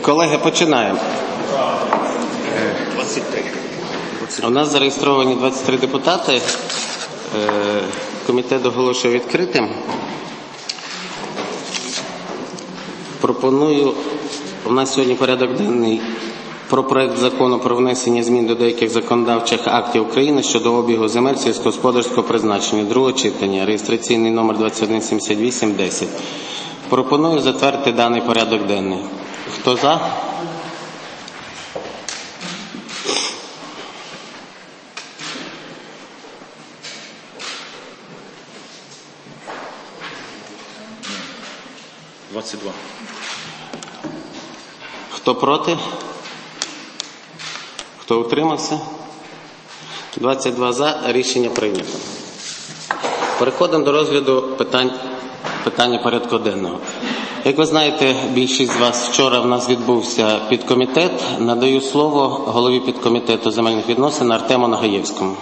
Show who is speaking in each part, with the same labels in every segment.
Speaker 1: Колеги, починаємо.
Speaker 2: 23.
Speaker 1: У нас зареєстровані 23 депутати. Комітет оголошує відкритим. Пропоную, у нас сьогодні порядок денний про проект закону про внесення змін до деяких законодавчих актів України щодо обігу земель сільськогосподарського призначення. Друге читання. Реєстраційний номер 2178-10. Пропоную затвердити даний порядок денний. Хто за? Хто проти? Хто утримався? 22 за. Рішення прийнято. Переходимо до розгляду питання порядку денного. Як ви знаєте, більшість з вас, вчора в нас відбувся підкомітет. Надаю слово голові підкомітету земельних відносин Артему Нагаєвському.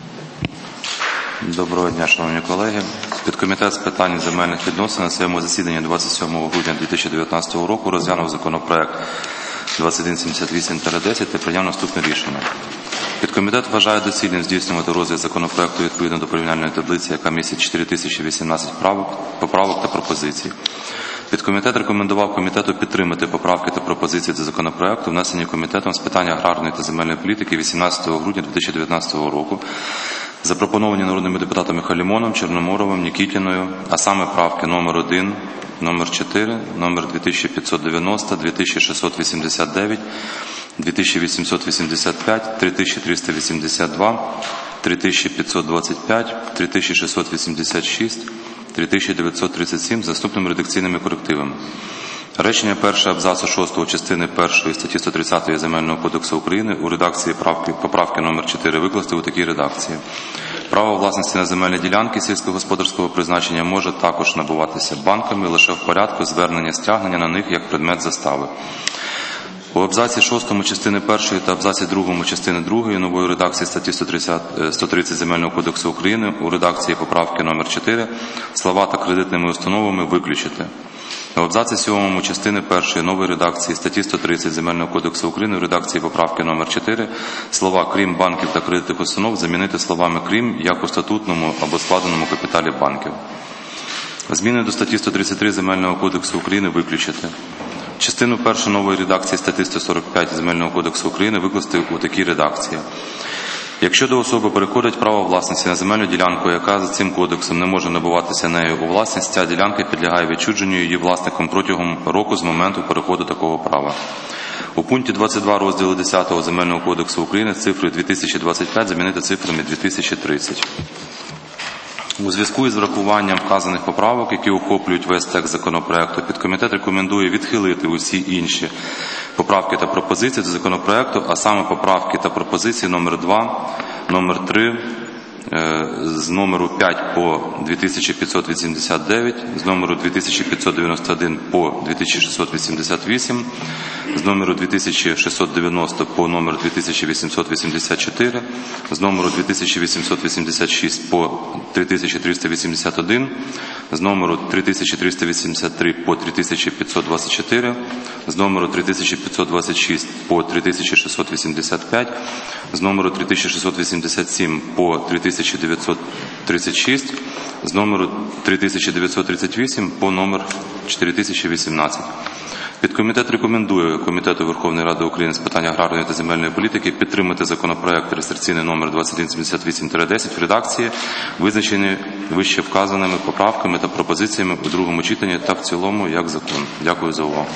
Speaker 3: Доброго дня, шановні колеги. Підкомітет з питань земельних відносин на своєму засіданні 27 грудня 2019 року розглянув законопроект 2178-10 та прийняв наступне рішення. Підкомітет вважає доцільним здійснювати розгляд законопроекту відповідно до порівняльної таблиці, яка містить 4018 поправок та пропозицій. Підкомітет рекомендував комітету підтримати поправки та пропозиції до законопроекту, внесені комітетом з питань аграрної та земельної політики 18 грудня 2019 року, запропоновані народними депутатами Халімоном, Чорноморовим, Нікітіною, а саме правки номер 1, номер 4, номер 2590, 2689, 2885, 3382, 3525, 3686, 3937 з наступними редакційними корективами. Речення перше абзацу 6 частини 1 статті 130 Земельного кодексу України у редакції поправки номер 4 викласти у такій редакції. Право власності на земельні ділянки сільськогосподарського призначення може також набуватися банками лише в порядку звернення стягнення на них як предмет застави. У абзаці 6 частини 1 та абзаці 2 частини 2 нової редакції статті 130 Земельного кодексу України у редакції поправки номер 4 слова «та кредитними установами» виключити. У абзаці 7 частини 1 нової редакції статті 130 Земельного кодексу України у редакції поправки номер 4 слова «крім банків та кредитних установ» замінити словами «крім як у статутному або складеному капіталі банків». Зміни до статті 133 Земельного кодексу України виключити. Частину першу нової редакції статті 145 Земельного кодексу України викласти у такій редакції. Якщо до особи переходить право власності на земельну ділянку, яка за цим кодексом не може набуватися нею у власність, ця ділянка підлягає відчуженню її власником протягом року з моменту переходу такого права. У пункті 22 розділу 10 Земельного кодексу України цифри 2025 замінити цифрами 2030. У зв'язку із врахуванням вказаних поправок, які охоплюють весь текст законопроекту, підкомітет рекомендує відхилити усі інші поправки та пропозиції до законопроекту, а саме поправки та пропозиції номер 2, номер 3, з номеру 5 по 2589, з номеру 2591 по 2688, з номеру 2690 по номер 2884, з номеру 2886 по 3381, з номеру 3383 по 3524, з номеру 3526 по 3685, з номеру 3687 по 3936, з номеру 3938 по номер 4018. Підкомітет рекомендує Комітету Верховної Ради України з питань аграрної та земельної політики підтримати законопроект реєстраційний номер 2178-10 в редакції, визначені вище вказаними поправками та пропозиціями у другому читанні та в цілому як закон. Дякую за увагу.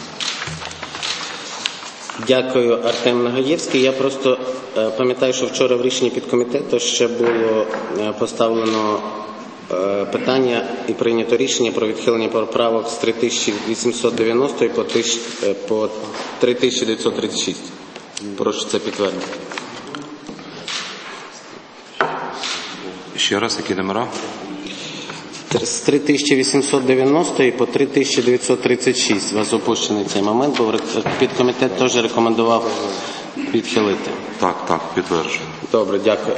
Speaker 1: Дякую, Артем Нагаєвський. Я просто пам'ятаю, що вчора в рішенні підкомітету ще було поставлено питання і прийнято рішення про відхилення поправок з 3890 по 3936. Прошу це підтвердити.
Speaker 3: Ще раз, які номера?
Speaker 1: З 3890 по 3936. У вас опущений цей момент, бо підкомітет теж рекомендував відхилити.
Speaker 3: Так, підтверджую.
Speaker 1: Добре, дякую.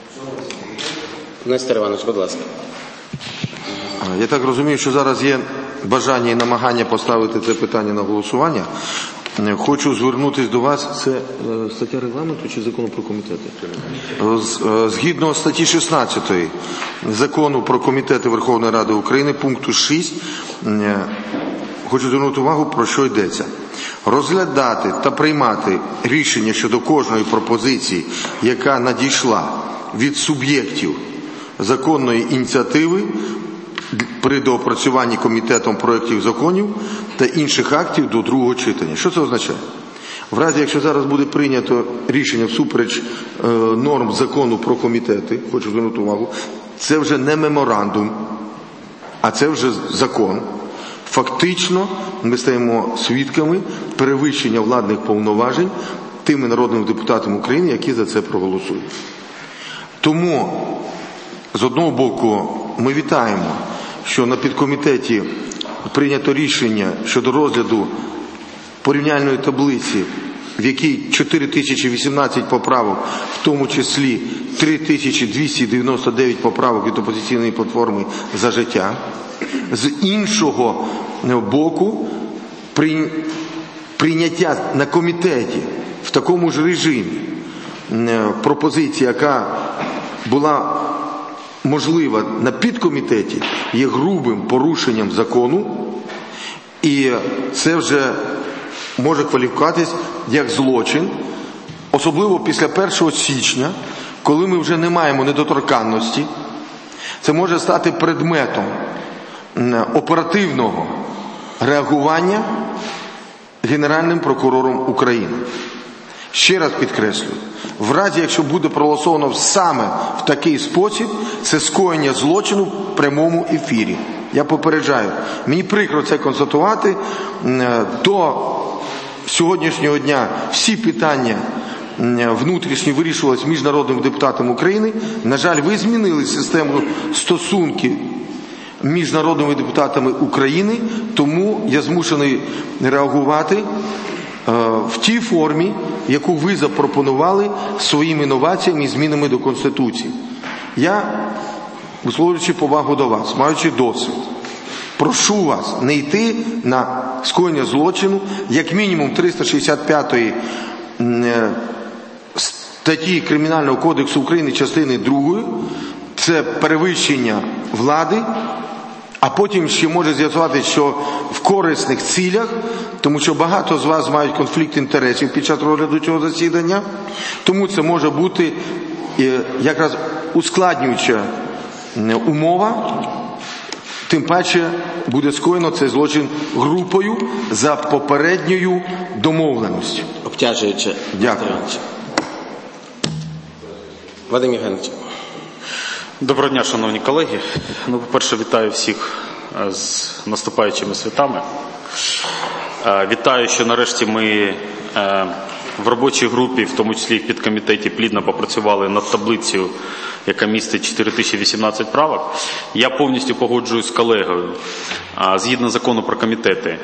Speaker 1: Нестор Іванович, будь ласка.
Speaker 2: Я так розумію, що зараз є бажання і намагання поставити це питання на голосування, хочу звернутися до вас. Це стаття регламенту чи закону про комітети? Згідно статті 16 закону про комітети Верховної Ради України, пункту 6, хочу звернути увагу, про що йдеться. Розглядати та приймати рішення щодо кожної пропозиції, яка надійшла від суб'єктів законної ініціативи при доопрацюванні комітетом проєктів законів та інших актів до другого читання. Що це означає? В разі, якщо зараз буде прийнято рішення всупереч норм закону про комітети, хочу звернути увагу, це вже не меморандум, а це вже закон. Фактично ми стаємо свідками перевищення владних повноважень тими народними депутатами України, які за це проголосують. Тому, з одного боку, ми вітаємо, що на підкомітеті прийнято рішення щодо розгляду порівняльної таблиці, в якій 4018 поправок, в тому числі 3299 поправок від опозиційної платформи «За життя». З іншого боку, прийняття на комітеті в такому ж режимі пропозиції, яка була можлива на підкомітеті, є грубим порушенням закону, і це вже може кваліфікуватись як злочин, особливо після 1 січня, коли ми вже не маємо недоторканності. Це може стати предметом оперативного реагування Генеральним прокурором України. Ще раз підкреслюю, в разі, якщо буде проголосовано саме в такий спосіб, це скоєння злочину в прямому ефірі. Я попереджаю. Мені прикро це констатувати. До сьогоднішнього дня всі питання внутрішні вирішувалися міжнародними депутатами України. На жаль, ви змінили систему стосунків між народними депутатами України, тому я змушений реагувати в тій формі, яку ви запропонували своїми інноваціями і змінами до Конституції. Я, висловлюючи повагу до вас, маючи досвід, прошу вас не йти на скоєння злочину, як мінімум 365 статті Кримінального кодексу України, частини 2, це перевищення влади, а потім ще може з'ясувати, що в корисних цілях, тому що багато з вас мають конфлікт інтересів під час розгляду цього засідання, тому це може бути якраз ускладнююча умова, тим паче буде скоєно цей злочин групою за попередньою домовленістю.
Speaker 1: Обтяжуючи.
Speaker 2: Дякую.
Speaker 1: Вадим Євгенович.
Speaker 4: Доброго дня, шановні колеги. По-перше, вітаю всіх з наступаючими святами. Вітаю, що нарешті ми в робочій групі, в тому числі в підкомітеті, плідно попрацювали над таблицею, яка містить 4018 правок. Я повністю погоджуюсь з колегою. Згідно закону про комітети,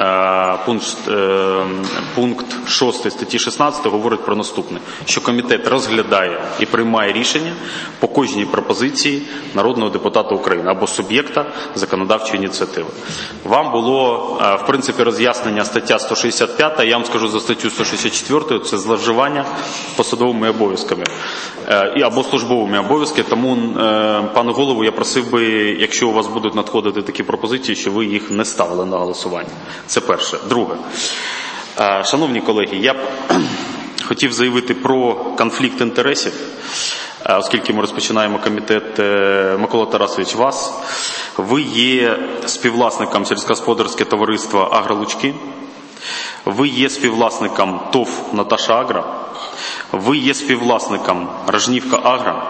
Speaker 4: пункт 6 статті 16 говорить про наступне, що комітет розглядає і приймає рішення по кожній пропозиції народного депутата України або суб'єкта законодавчої ініціативи. Вам було, в принципі, роз'яснення стаття 165, я вам скажу за статтю 164, це зловживання посадовими обов'язками або службовими обов'язками, тому, пане голову, я просив би, якщо у вас будуть надходити такі пропозиції, що ви їх не ставили на голосування. Це перше. Друге. Шановні колеги, я б хотів заявити про конфлікт інтересів, оскільки ми розпочинаємо комітет. Микола Тарасович, вас. Ви є співвласником сільськогосподарського товариства «Агролучки», ви є співвласником ТОВ «Наташа Агро», ви є співвласником «Рожнівка Агро».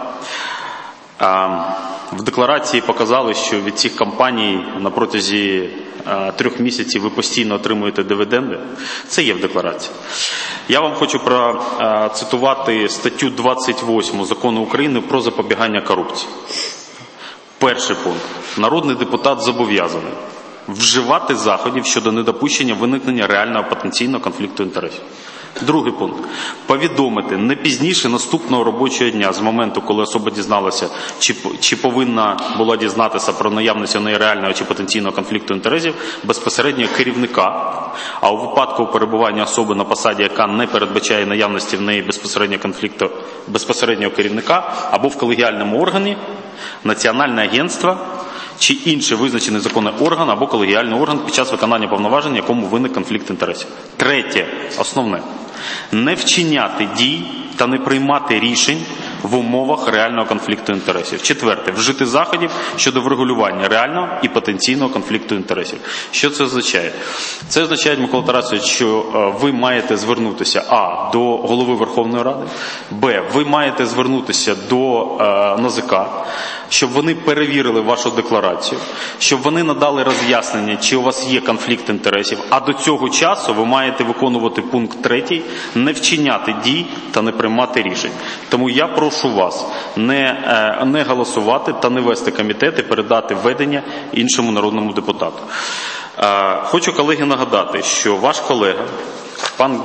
Speaker 4: В декларації показали, що від цих компаній на протязі 3 місяців ви постійно отримуєте дивіденди. Це є в декларації. Я вам хочу процитувати статтю 28 Закону України про запобігання корупції. Перший пункт. Народний депутат зобов'язаний вживати заходів щодо недопущення виникнення реального потенційного конфлікту інтересів. Другий пункт. Повідомити не пізніше наступного робочого дня з моменту, коли особа дізналася, чи повинна була дізнатися про наявність у неї реального чи потенційного конфлікту інтересів безпосереднього керівника, а у випадку перебування особи на посаді, яка не передбачає наявності в неї безпосереднього конфлікту безпосереднього керівника, або в колегіальному органі, національне агентство, чи інший визначений законний орган або колегіальний орган під час виконання повноважень, якому виник конфлікт інтересів. Третє, основне. Не вчиняти дій та не приймати рішень в умовах реального конфлікту інтересів. Четверте. Вжити заходів щодо врегулювання реального і потенційного конфлікту інтересів. Що це означає? Це означає, Микола Тарасович, що ви маєте звернутися а. до Голови Верховної Ради, б. ви маєте звернутися до НАЗК, щоб вони перевірили вашу декларацію, щоб вони надали роз'яснення, чи у вас є конфлікт інтересів, а до цього часу ви маєте виконувати пункт 3, не вчиняти дій та не приймати рішень. Тому я прошу вас не голосувати та не вести комітет і передати ведення іншому народному депутату. Хочу, колеги, нагадати, що ваш колега, пан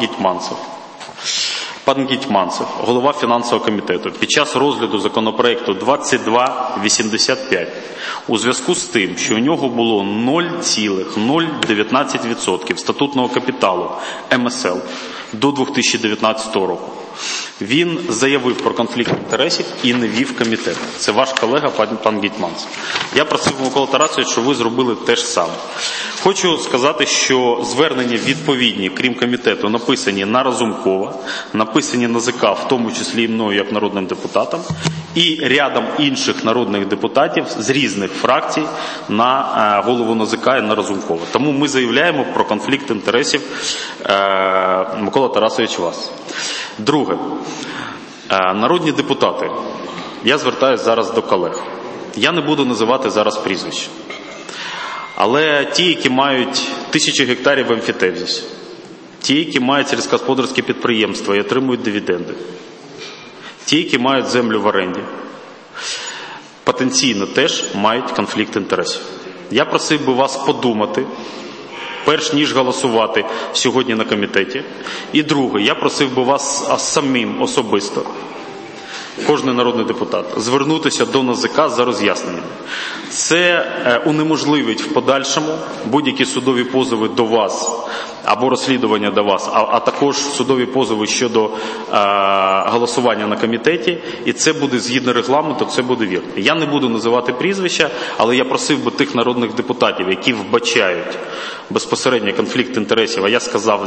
Speaker 4: Гетманцев, голова фінансового комітету, під час розгляду законопроекту 2285, у зв'язку з тим, що у нього було 0,019% статутного капіталу МСЛ до 2019 року, він заявив про конфлікт інтересів і не вів комітет. Це ваш колега, пан Гетманцев. Я просив Микола Тарасович, щоб ви зробили те ж саме. Хочу сказати, що звернення відповідні, крім комітету, написані на Разумкова, написані на НАЗК, в тому числі і мною як народним депутатом, і рядом інших народних депутатів з різних фракцій на голову НАЗК і на Разумкова. Тому ми заявляємо про конфлікт інтересів, Микола Тарасович, вас. Друге. Народні депутати. Я звертаюся зараз до колег. Я не буду називати зараз прізвищ. Але ті, які мають 1000 гектарів в емфітевзисі, ті, які мають сільськогосподарські підприємства і отримують дивіденди, ті, які мають землю в оренді, потенційно теж мають конфлікт інтересів. Я просив би вас подумати, перш ніж голосувати сьогодні на комітеті. І друге, я просив би вас самим особисто, кожен народний депутат, звернутися до НАЗК за роз'ясненням. Це унеможливить в подальшому будь-які судові позови до вас або розслідування до вас, а також судові позови щодо голосування на комітеті, і це буде згідно регламенту, це буде вірно. Я не буду називати прізвища, але я просив би тих народних депутатів, які вбачають безпосередньо конфлікт інтересів, а я сказав,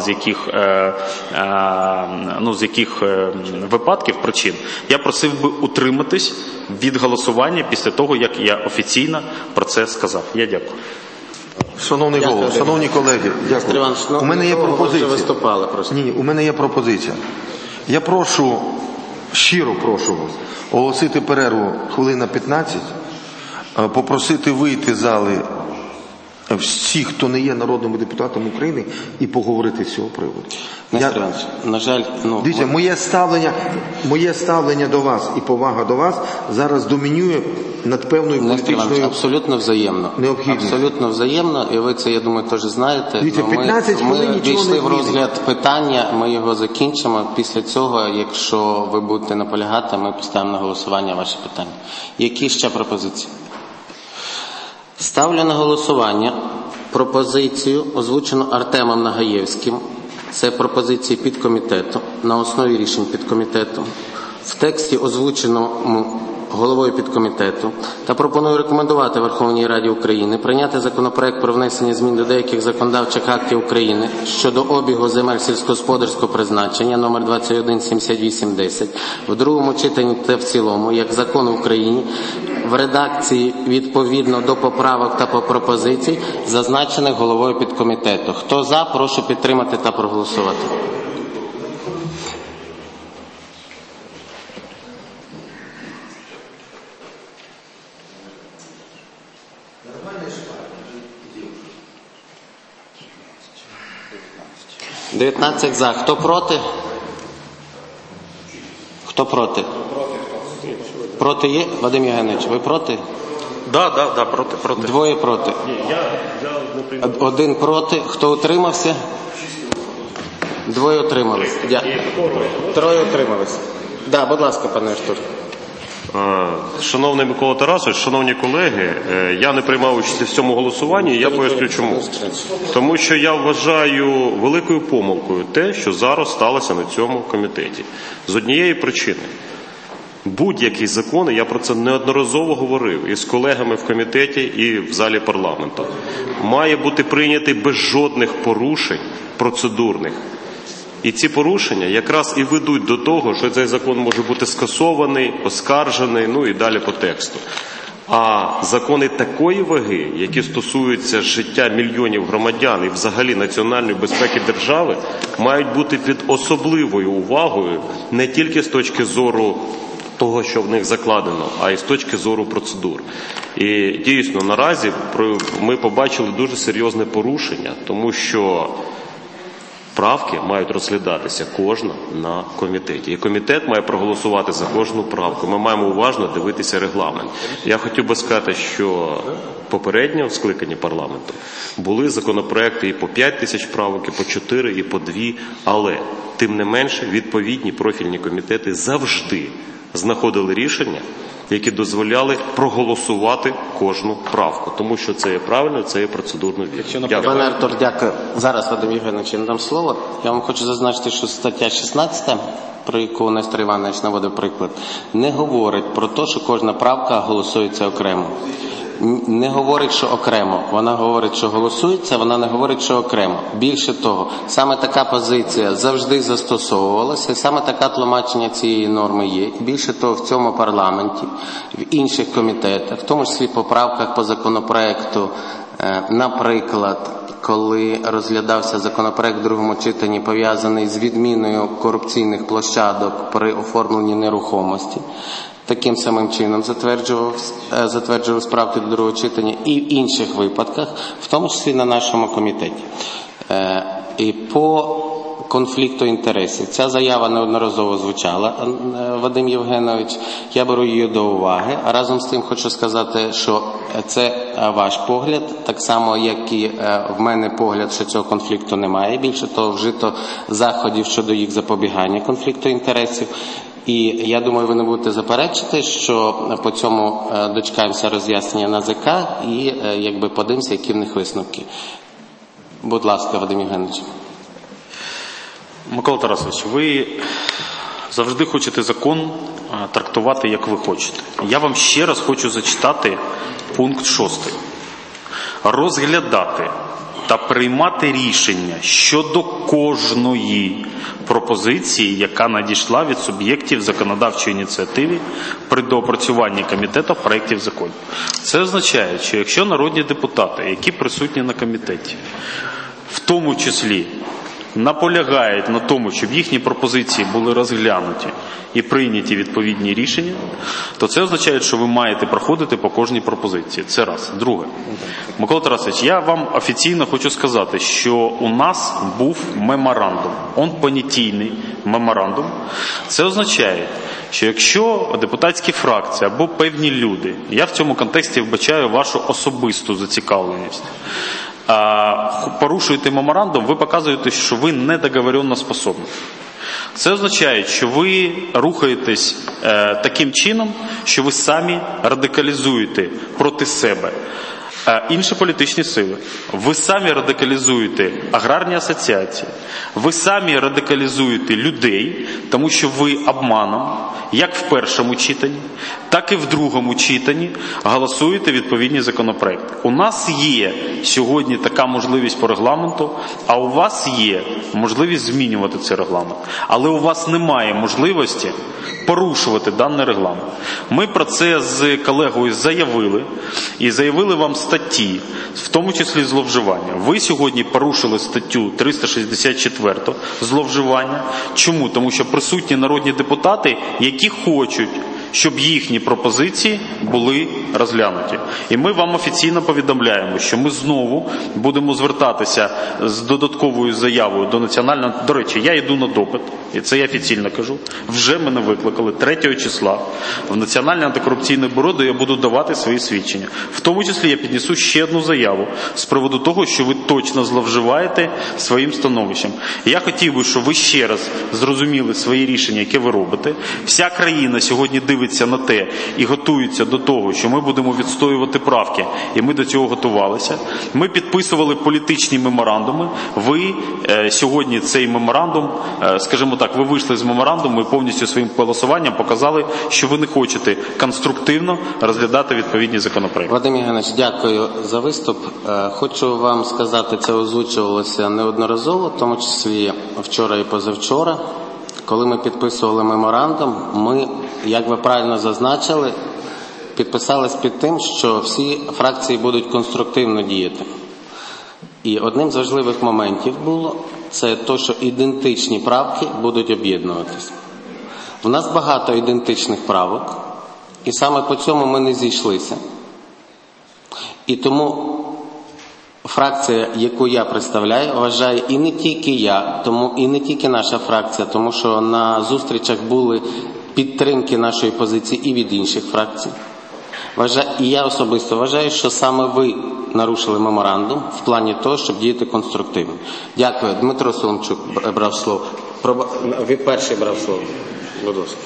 Speaker 4: з яких випадків, причин, я просив би утриматись від голосування після того, як я офіційно про це сказав. Я дякую.
Speaker 2: Шановний голово, шановні колеги, дякую. У мене є пропозиція. У мене є пропозиція. Я прошу, щиро прошу вас, оголосити перерву хвилин на 15, попросити вийти з зали всіх, хто не є народними депутатами України, і поговорити з цього приводу.
Speaker 1: На жаль,
Speaker 2: дивіться, моє ставлення до вас і повага до вас зараз домінює над певною політичною
Speaker 1: абсолютно взаємно.
Speaker 2: Необхідністю.
Speaker 1: Абсолютно взаємно, і ви це, я думаю, теж знаєте.
Speaker 2: Дивіться, 15 хвилин
Speaker 1: ми
Speaker 2: нічого не
Speaker 1: дійшли в
Speaker 2: змінить.
Speaker 1: розгляд питання, ми його закінчимо. Після цього, якщо ви будете наполягати, ми поставимо на голосування ваші питання. Які ще пропозиції? Ставлю на голосування пропозицію, озвучену Артемом Нагаєвським. Це пропозиції підкомітету, на основі рішень підкомітету. В тексті, озвученому головою підкомітету, та пропоную рекомендувати Верховній Раді України прийняти законопроект про внесення змін до деяких законодавчих актів України щодо обігу земель сільськогосподарського призначення номер 217810 в другому читанні та в цілому, як закон в Україні, в редакції відповідно до поправок та пропозицій, зазначених головою підкомітету. Хто за, прошу підтримати та проголосувати. «19 за». Хто проти? Хто проти? Проти є? Вадим Євгенович, ви проти?
Speaker 4: Да, проти.
Speaker 1: Двоє проти. Один проти. Хто утримався? Двоє утримались. Троє утримались. Да, будь ласка, пане Артур.
Speaker 5: Шановний Микола Тарасович, шановні колеги, я не приймав участь в цьому голосуванні, і я поясню чому. Тому що я вважаю великою помилкою те, що зараз сталося на цьому комітеті. З однієї причини. Будь-який закон, я про це неодноразово говорив і з колегами в комітеті, і в залі парламенту, має бути прийнятий без жодних порушень процедурних. І ці порушення якраз і ведуть до того, що цей закон може бути скасований, оскаржений, ну і далі по тексту. А закони такої ваги, які стосуються життя мільйонів громадян і взагалі національної безпеки держави, мають бути під особливою увагою не тільки з точки зору того, що в них закладено, а й з точки зору процедур. І дійсно, наразі ми побачили дуже серйозне порушення, тому що правки мають розглядатися кожна на комітеті. І комітет має проголосувати за кожну правку. Ми маємо уважно дивитися регламент. Я хотів би сказати, що попередньо в скликанні парламенту були законопроекти і по 5 тисяч правок, і по 4, і по 2, але тим не менше відповідні профільні комітети завжди знаходили рішення, які дозволяли проголосувати кожну правку. Тому що це є правильно, це є процедурно вірно. Дякую.
Speaker 1: Пане Артур, дякую. Зараз, Вадим Євгенович, я надам слово. Я вам хочу зазначити, що стаття 16, про яку Нестор Іванович наводив приклад, не говорить про те, що кожна правка голосується окремо. Не говорить, що окремо. Вона говорить, що голосується, вона не говорить, що окремо. Більше того, саме така позиція завжди застосовувалася, саме таке тлумачення цієї норми є. Більше того, в цьому парламенті, в інших комітетах, в тому числі по правках по законопроекту, наприклад, коли розглядався законопроект в другому читанні, пов'язаний з відміною корупційних площадок при оформленні нерухомості, таким самим чином затверджував справки до другого читання і в інших випадках, в тому числі на нашому комітеті. І по конфлікту інтересів. Ця заява неодноразово звучала, Вадим Євгенович. Я беру її до уваги. А разом з тим хочу сказати, що це ваш погляд, так само, як і в мене погляд, що цього конфлікту немає. Більше того, вжито заходів щодо їх запобігання конфлікту інтересів. І я думаю, ви не будете заперечити, що по цьому дочекаємося роз'яснення НАЗК і подивимося, які в них висновки. Будь ласка, Вадим Євгенович.
Speaker 4: Микола Тарасович, ви завжди хочете закон трактувати, як ви хочете. Я вам ще раз хочу зачитати пункт 6. Розглядати та приймати рішення щодо кожної пропозиції, яка надійшла від суб'єктів законодавчої ініціативи при доопрацюванні комітету проєктів законів. Це означає, що якщо народні депутати, які присутні на комітеті, в тому числі наполягають на тому, щоб їхні пропозиції були розглянуті і прийняті відповідні рішення, то це означає, що ви маєте проходити по кожній пропозиції. Це раз. Друге. Микола Тарасович, я вам офіційно хочу сказати, що у нас був меморандум. Он понятійний меморандум. Це означає, що якщо депутатські фракції або певні люди, я в цьому контексті вбачаю вашу особисту зацікавленість, порушуєте меморандум, ви показуєте, що ви недоговоренно способні. Це означає, що ви рухаєтесь таким чином, що ви самі радикалізуєте проти себе інші політичні сили. Ви самі радикалізуєте аграрні асоціації. Ви самі радикалізуєте людей, тому що ви обманом, як в першому читанні, так і в другому читанні голосуєте відповідні законопроекти. У нас є сьогодні така можливість по регламенту, а у вас є можливість змінювати цей регламент. Але у вас немає можливості порушувати даний регламент. Ми про це з колегою заявили, і заявили вам статті, в тому числі зловживання. Ви сьогодні порушили статтю 364 зловживання. Чому? Тому що присутні народні депутати, які хочуть, щоб їхні пропозиції були розглянуті. І ми вам офіційно повідомляємо, що ми знову будемо звертатися з додатковою заявою до Національного... До речі, я йду на допит, і це я офіційно кажу. Вже мене викликали 3 числа в Національне антикорупційне бюро, де я буду давати свої свідчення. В тому числі я піднесу ще одну заяву з приводу того, що ви точно зловживаєте своїм становищем. І я хотів би, щоб ви ще раз зрозуміли свої рішення, яке ви робите. Вся країна сьогодні дивиться на те і готується до того, що ми будемо відстоювати правки, і ми до цього готувалися. Ми підписували політичні меморандуми. Ви сьогодні цей меморандум, скажімо так, ви вийшли з меморандуму і повністю своїм голосуванням показали, що ви не хочете конструктивно розглядати відповідні законопроекти.
Speaker 1: Вадим Євгенович, дякую за виступ. Хочу вам сказати, це озвучувалося неодноразово, в тому числі вчора і позавчора. Коли ми підписували меморандум, ми, як ви правильно зазначили, підписались під тим, що всі фракції будуть конструктивно діяти. І одним з важливих моментів було, це те, що ідентичні правки будуть об'єднуватись. В нас багато ідентичних правок, і саме по цьому ми не зійшлися. І тому фракція, яку я представляю, вважає, і не тільки я, тому і не тільки наша фракція, тому що на зустрічах були підтримки нашої позиції і від інших фракцій. І я особисто вважаю, що саме ви нарушили меморандум в плані того, щоб діяти конструктивно. Дякую. Дмитро Соломчук брав слово. Ви перший брав слово. Будь ласка.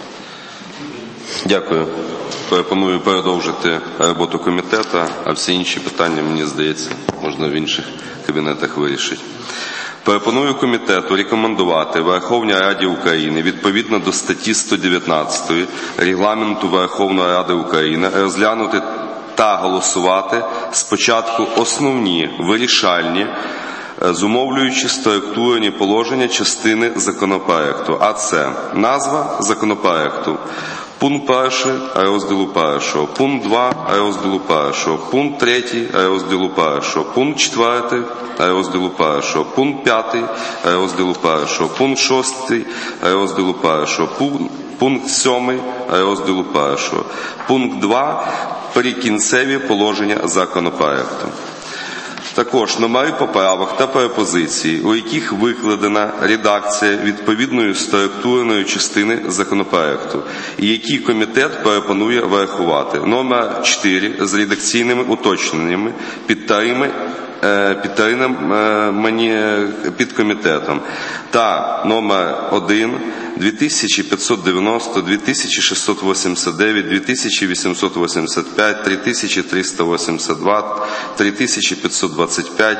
Speaker 6: Дякую. Пропоную продовжити роботу комітету, а всі інші питання, мені здається, можна в інших кабінетах вирішити. Пропоную комітету рекомендувати Верховній Раді України відповідно до статті 119 Регламенту Верховної Ради України розглянути та голосувати спочатку основні вирішальні, зумовлюючи структурні положення частини законопроекту, а це назва законопроекту, пункт 1 розділу 1, пункт 2 розділу 1, пункт 3 розділу 1, пункт 4 розділу 1, пункт 5 розділу 1, пункт 6 розділу 1, пункт 7 розділу 1, пункт 2 прикінцеві положення законопроекту. Також номери поправок та пропозицій, у яких викладена редакція відповідної структурної частини законопроекту, і які комітет пропонує врахувати. Номер 4 з редакційними уточненнями підтримані підкомітетом. Та номер 1 2590, 2689, 2885, 3382, 3525,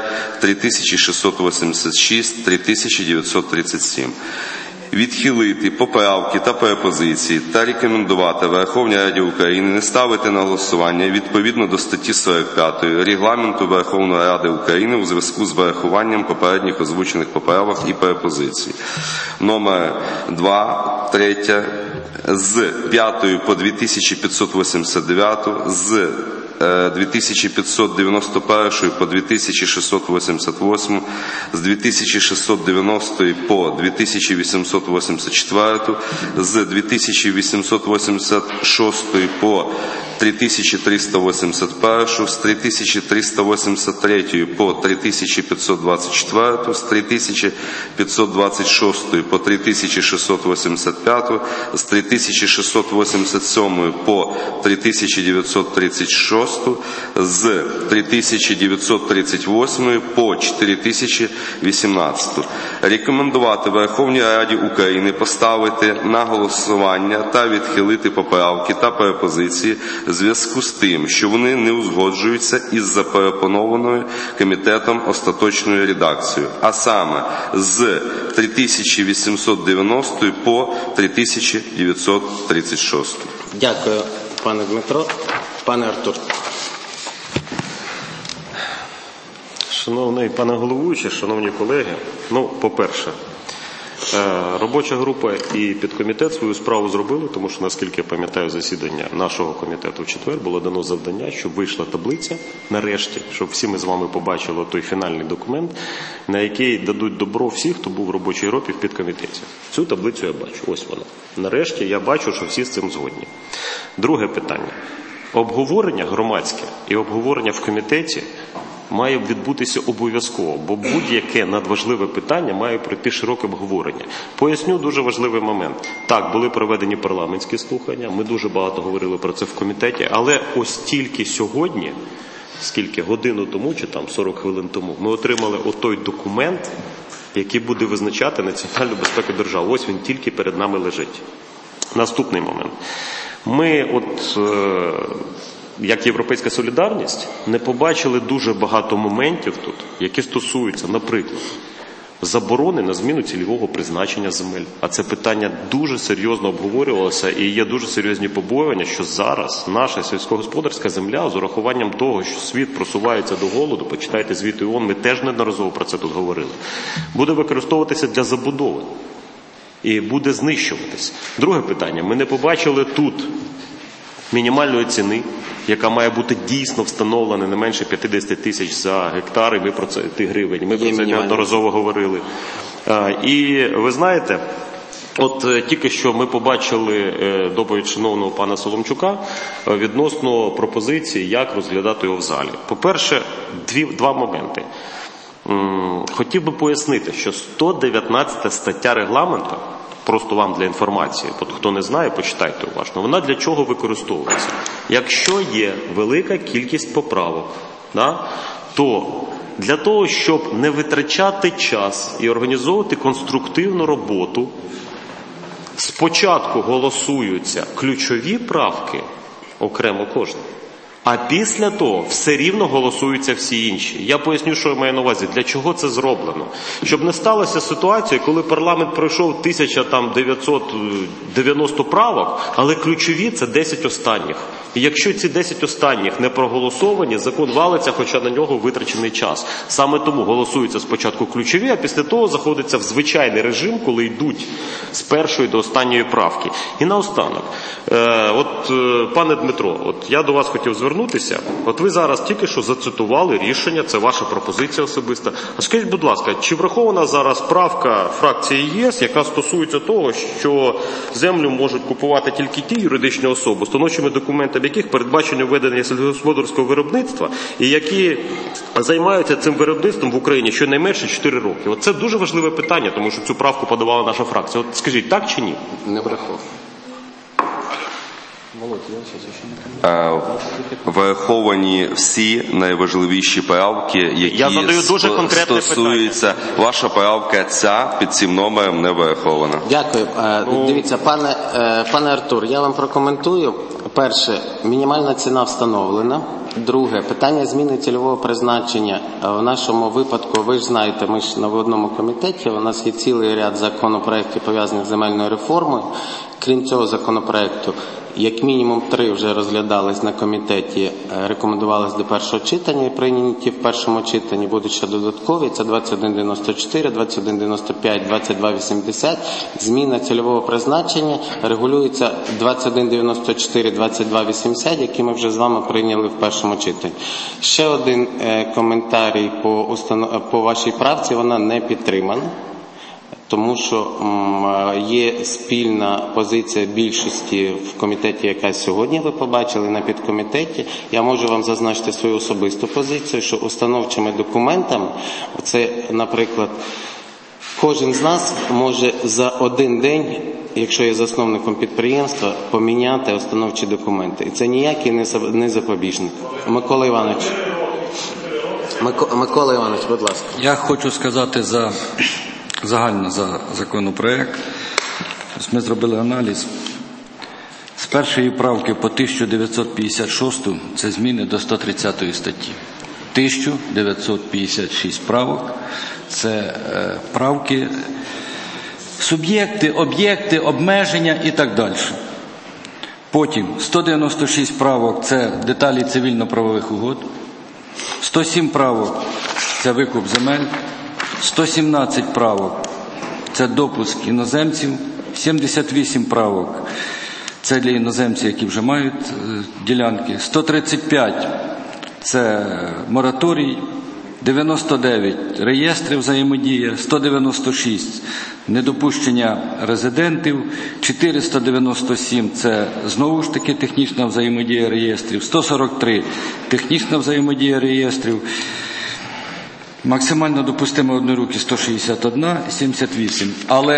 Speaker 6: 3686, 3937. Відхилити поправки та пропозиції та рекомендувати Верховній Раді України не ставити на голосування відповідно до статті 45 Регламенту Верховної Ради України у зв'язку з врахуванням попередніх озвучених поправок і пропозицій. Номер 2, 3, з 5 по 2589, з 2591 по 2688, з 2690 по 2884, з 2886 по 3381, з 3383 по 3524, з 3526 по 3685, з 3687 по 3936, з 3938 по 4018. Рекомендувати Верховній Раді України поставити на голосування та відхилити поправки та пропозиції в зв'язку з тим, що вони не узгоджуються із запропонованою комітетом остаточною редакцією, а саме з 3890 по 3936.
Speaker 1: Дякую, пане Дмитро. Пане Артур.
Speaker 5: Шановний пане головуючий, шановні колеги, по-перше, Робоча група і підкомітет свою справу зробили, тому що, наскільки я пам'ятаю, засідання нашого комітету в четвер було дано завдання, щоб вийшла таблиця, нарешті, щоб всі ми з вами побачили той фінальний документ, на який дадуть добро всі, хто був в робочій групі в підкомітеті. Цю таблицю я бачу, ось вона. Нарешті я бачу, що всі з цим згодні. Друге питання. Обговорення громадське і обговорення в комітеті має відбутися обов'язково, бо будь-яке надважливе питання має пройти широке обговорення. Поясню дуже важливий момент. Так, були проведені парламентські слухання, ми дуже багато говорили про це в комітеті, але ось тільки сьогодні, скільки, годину тому чи там 40 хвилин тому, ми отримали отой документ, який буде визначати національну безпеку держави. Ось він тільки перед нами лежить. Наступний момент. Ми як Європейська солідарність, не побачили дуже багато моментів тут, які стосуються, наприклад, заборони на зміну цільового призначення земель. А це питання дуже серйозно обговорювалося і є дуже серйозні побоювання, що зараз наша сільськогосподарська земля, з урахуванням того, що світ просувається до голоду, почитайте звіти ООН, ми теж неодноразово про це тут говорили, буде використовуватися для забудови і буде знищуватись. Друге питання. Ми не побачили тут мінімальної ціни, яка має бути дійсно встановлена не менше 50 тисяч за гектар, і ми про це гривень. Ми про це неодноразово говорили. І ви знаєте, от тільки що ми побачили доповідь шановного пана Соломчука відносно пропозиції, як розглядати його в залі. По-перше, два моменти. Хотів би пояснити, що 119 стаття регламенту, просто вам для інформації, хто не знає, почитайте уважно, вона для чого використовується? Якщо є велика кількість поправок, то для того, щоб не витрачати час і організовувати конструктивну роботу, спочатку голосуються ключові правки, окремо кожна, а після того все рівно голосуються всі інші. Я поясню, що я маю на увазі, для чого це зроблено. Щоб не сталося ситуація, коли парламент пройшов 1990 правок, але ключові – це 10 останніх. І якщо ці 10 останніх не проголосовані, закон валиться, хоча на нього витрачений час. Саме тому голосуються спочатку ключові, а після того заходиться в звичайний режим, коли йдуть з першої до останньої правки. І наостанок. Пане Дмитро, я до вас хотів звернутися. От ви зараз тільки що зацитували рішення, це ваша пропозиція особиста. А скажіть, будь ласка, чи врахована зараз правка фракції ЄС, яка стосується того, що землю можуть купувати тільки ті юридичні особи, установчими документами яких передбачено введення сільськогосподарського виробництва, і які займаються цим виробництвом в Україні щонайменше 4 роки. Це дуже важливе питання, тому що цю правку подавала наша фракція. Скажіть, так чи ні?
Speaker 1: Не враховано.
Speaker 6: Враховані всі найважливіші правки, які стосуються. Ваша правка ця під цим номером не врахована.
Speaker 1: Дякую. Дивіться, пане Артур, я вам прокоментую. Перше, мінімальна ціна встановлена. Друге, питання зміни цільового призначення. В нашому випадку, ви ж знаєте, ми ж на одному комітеті, у нас є цілий ряд законопроєктів, пов'язаних з земельною реформою. Крім цього законопроєкту, як мінімум 3 вже розглядались на комітеті, рекомендувались до першого читання і прийняті в першому читанні, будуть ще додаткові, це 2194, 2195, 2280. Зміна цільового призначення регулюється 2194, 2280, які ми вже з вами прийняли в першому читанні. Ще один коментарій по вашій правці, вона не підтримана. Тому що є спільна позиція більшості в комітеті, яка сьогодні ви побачили на підкомітеті. Я можу вам зазначити свою особисту позицію, що установчими документами, це, наприклад, кожен з нас може за один день, якщо є засновником підприємства, поміняти установчі документи. І це ніякий не запобіжник. Микола Іванович, будь ласка.
Speaker 7: Я хочу сказати загально за законопроект. Ми зробили аналіз. З першої правки по 1956 це зміни до 130 статті. 1956 правок – це правки, суб'єкти, об'єкти, обмеження і так далі. Потім 196 правок – це деталі цивільно-правових угод. 107 правок – це викуп земель. 117 правок це допуск іноземців, 78 правок – це для іноземців, які вже мають ділянки, 135 – це мораторій, 99 – реєстри взаємодія, 196 – недопущення резидентів, 497 – це знову ж таки технічна взаємодія реєстрів, 143 – технічна взаємодія реєстрів, максимально допустимо однорукі 161, 78. Але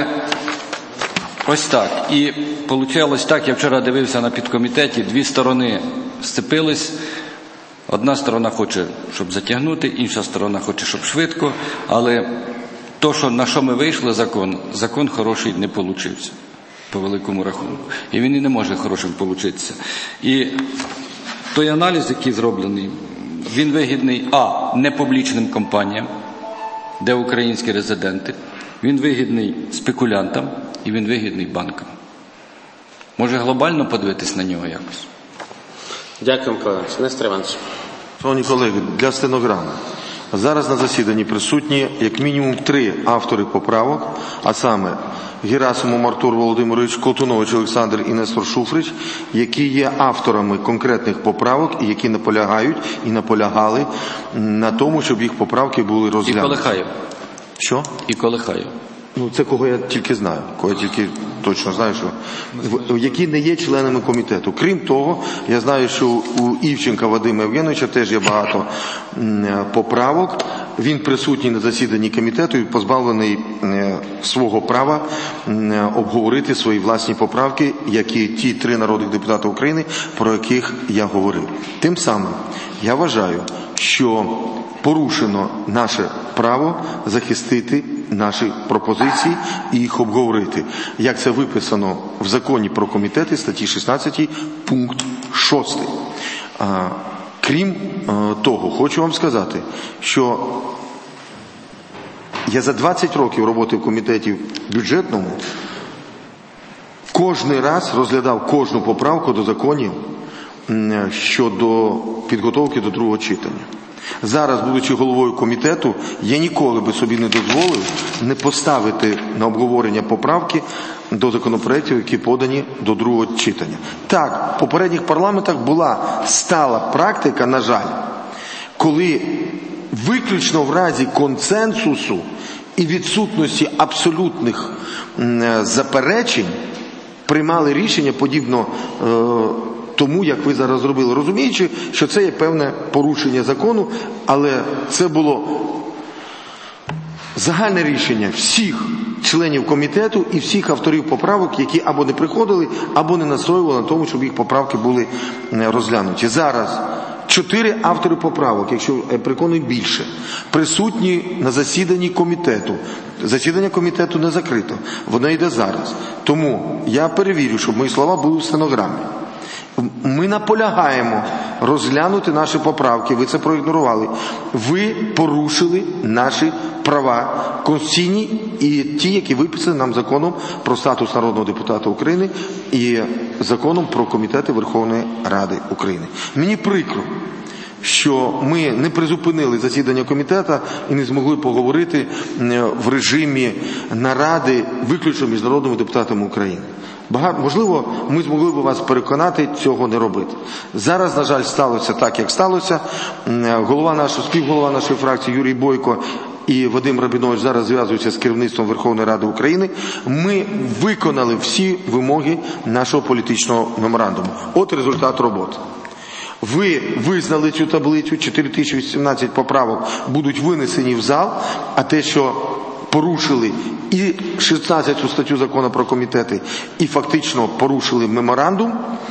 Speaker 7: ось так. І вийшло так, я вчора дивився на підкомітеті, дві сторони сцепились. Одна сторона хоче, щоб затягнути, інша сторона хоче, щоб швидко, але то, на що ми вийшли, закон хороший не получився, по великому рахунку. І він і не може хорошим получитися. І той аналіз, який зроблений, він вигідний, непублічним компаніям, де українські резиденти, він вигідний спекулянтам і він вигідний банкам. Може глобально подивитись на нього якось?
Speaker 1: Дякую, Микола. Нестор Іванович.
Speaker 2: Шановні колеги, для стенограми. Зараз на засіданні присутні як мінімум 3 автори поправок, а саме Герасимов Артур Володимирович, Колтунович Олександр і Нестор Шуфрич, які є авторами конкретних поправок і які наполягають і наполягали на тому, щоб їх поправки були розглянуті.
Speaker 7: І Колихаєв.
Speaker 2: Що?
Speaker 7: І Колихаєв.
Speaker 2: Це кого я тільки знаю, кого я тільки точно знаю, що які не є членами комітету. Крім того, я знаю, що у Івченка Вадима Євгеновича теж є багато поправок. Він присутній на засіданні комітету і позбавлений свого права обговорити свої власні поправки, як і ті 3 народних депутати України, про яких я говорив. Тим самим я вважаю, що порушено наше право захистити наші пропозиції і їх обговорити. Як це виписано в законі про комітети, статті 16, пункт 6. Крім того, хочу вам сказати, що я за 20 років роботи в комітеті бюджетному кожний раз розглядав кожну поправку до законів щодо підготовки до другого читання. Зараз, будучи головою комітету, я ніколи би собі не дозволив не поставити на обговорення поправки до законопроєктів, які подані до другого читання. Так, в попередніх парламентах була стала практика, на жаль, коли виключно в разі консенсусу і відсутності абсолютних заперечень приймали рішення подібно тому, як ви зараз зробили, розуміючи, що це є певне порушення закону, але це було загальне рішення всіх членів комітету і всіх авторів поправок, які або не приходили, або не настоювали на тому, щоб їх поправки були розглянуті. Зараз 4 автори поправок, якщо я переконую більше, присутні на засіданні комітету. Засідання комітету не закрито, воно йде зараз. Тому я перевірю, щоб мої слова були в стенограмі. Ми наполягаємо розглянути наші поправки, ви це проігнорували. Ви порушили наші права конституційні і ті, які виписані нам законом про статус народного депутата України і законом про комітети Верховної Ради України. Мені прикро, що ми не призупинили засідання комітету і не змогли поговорити в режимі наради виключно між народними депутатами України. Можливо, ми змогли б вас переконати цього не робити. Зараз, на жаль, сталося так, як сталося. Співголова нашої фракції Юрій Бойко і Вадим Рабінович зараз зв'язуються з керівництвом Верховної Ради України. Ми виконали всі вимоги нашого політичного меморандуму. От результат роботи. Ви визнали цю таблицю, 4018 поправок будуть винесені в зал, а те, що порушили і 16 статтю закону про комітети, і фактично порушили меморандум,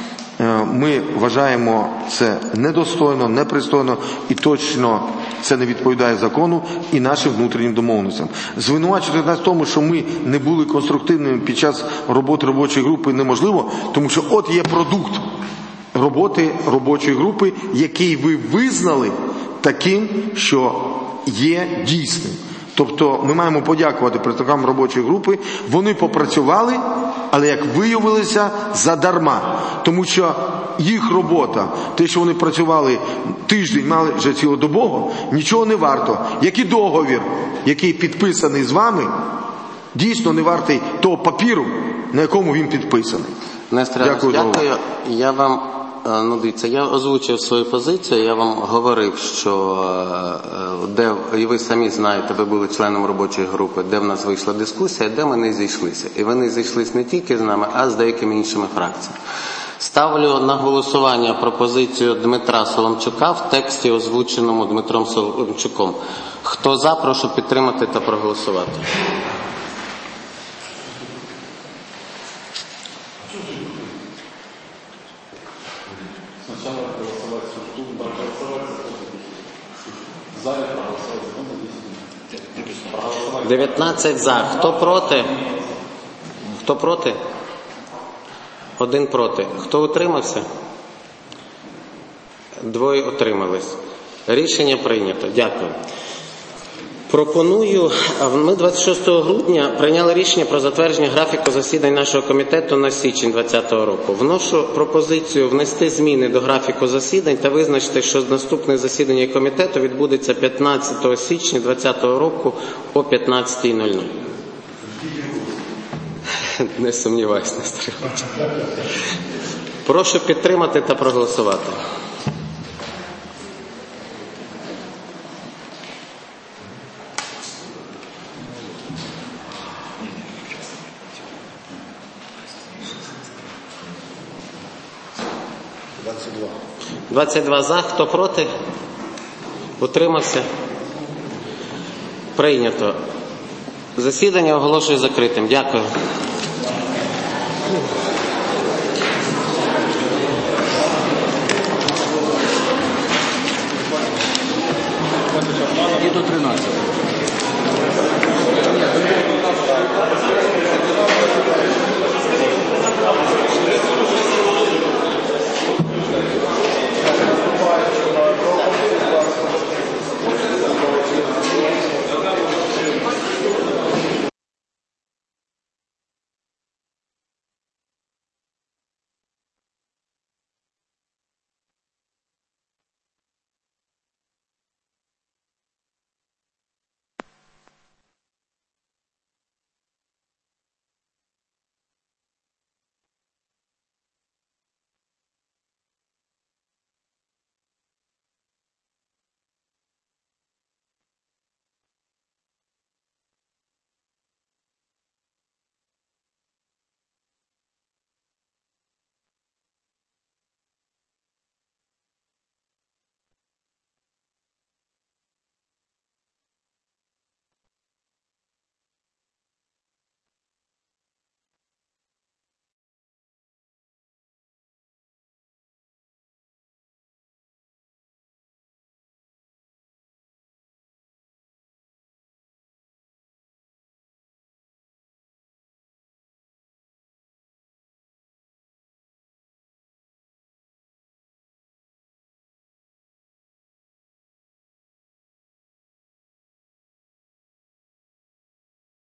Speaker 2: ми вважаємо це недостойно, непристойно і точно це не відповідає закону і нашим внутрішнім домовленостям. Звинувачувати нас в тому, що ми не були конструктивними під час роботи робочої групи, неможливо, тому що от є продукт роботи робочої групи, який ви визнали таким, що є дійсним. Тобто ми маємо подякувати представникам робочої групи. Вони попрацювали, але, як виявилося, задарма. Тому що їх робота, те, що вони працювали тиждень, мали вже цілодобово, нічого не варто. Як і договір, який підписаний з вами, дійсно не вартий того папіру, на якому він підписаний.
Speaker 1: Нестор Іванович, дякую. Я вам, дивіться, я озвучив свою позицію, я вам говорив, що і ви самі знаєте, ви були членом робочої групи, де в нас вийшла дискусія, де ми не зійшлися. І ви не зійшлися не тільки з нами, а з деякими іншими фракціями. Ставлю на голосування пропозицію Дмитра Соломчука в тексті, озвученому Дмитром Соломчуком. Хто за, прошу підтримати та проголосувати. – 19 за. Хто проти? Хто проти? 1 проти. Хто утримався? 2 утримались. Рішення прийнято. Дякую. Пропоную, ми 26 грудня прийняли рішення про затвердження графіку засідань нашого комітету на січень 2020 року. Вношу пропозицію внести зміни до графіку засідань та визначити, що наступне засідання комітету відбудеться 15 січня 2020 року о 15:00. Не сумніваюся, Нестор Іванович. Прошу підтримати та проголосувати. – 22 за. Хто проти? Утримався? Прийнято. Засідання оголошую закритим. Дякую.
Speaker 7: І до 13.